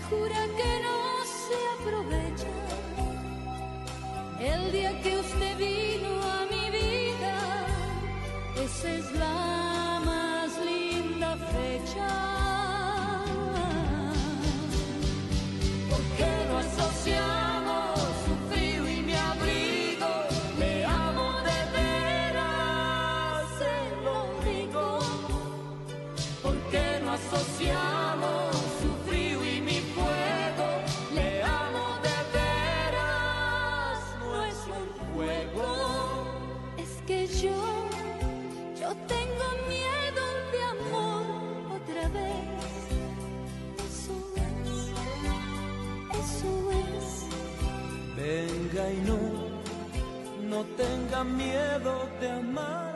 jura que no se aprovecha. El día que usted vino a mi vida, esa es la más linda fecha. ¿Por qué no asociamos su frío y mi abrigo? Le amo de veras, se lo digo. ¿Por qué no asociamos su frío y mi fuego? Le amo de veras, no es un juego. Es que yo tengo miedo de amor otra vez. Eso es. Venga y no tenga miedo de amar